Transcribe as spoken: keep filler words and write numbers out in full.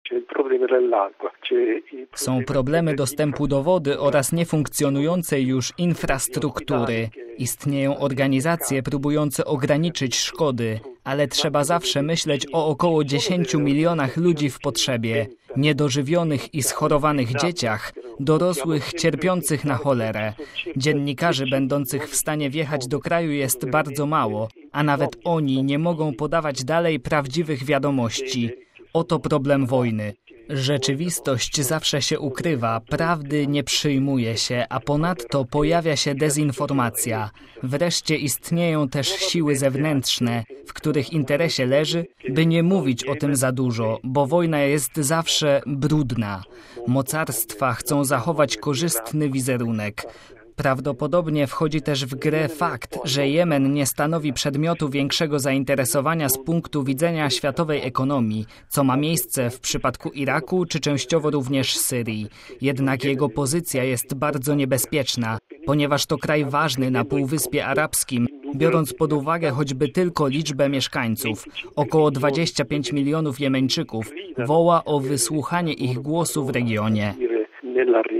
Są problemy dostępu do wody oraz niefunkcjonującej już infrastruktury. Istnieją organizacje próbujące ograniczyć szkody, ale trzeba zawsze myśleć o około dziesięciu milionach ludzi w potrzebie, niedożywionych i schorowanych dzieciach, dorosłych cierpiących na cholerę. Dziennikarzy będących w stanie wjechać do kraju jest bardzo mało, a nawet oni nie mogą podawać dalej prawdziwych wiadomości. Oto problem wojny. Rzeczywistość zawsze się ukrywa, prawdy nie przyjmuje się, a ponadto pojawia się dezinformacja. Wreszcie istnieją też siły zewnętrzne, w których interesie leży, by nie mówić o tym za dużo, bo wojna jest zawsze brudna. Mocarstwa chcą zachować korzystny wizerunek. Prawdopodobnie wchodzi też w grę fakt, że Jemen nie stanowi przedmiotu większego zainteresowania z punktu widzenia światowej ekonomii, co ma miejsce w przypadku Iraku czy częściowo również Syrii. Jednak jego pozycja jest bardzo niebezpieczna, ponieważ to kraj ważny na Półwyspie Arabskim, biorąc pod uwagę choćby tylko liczbę mieszkańców. Około dwadzieścia pięć milionów Jemeńczyków woła o wysłuchanie ich głosu w regionie.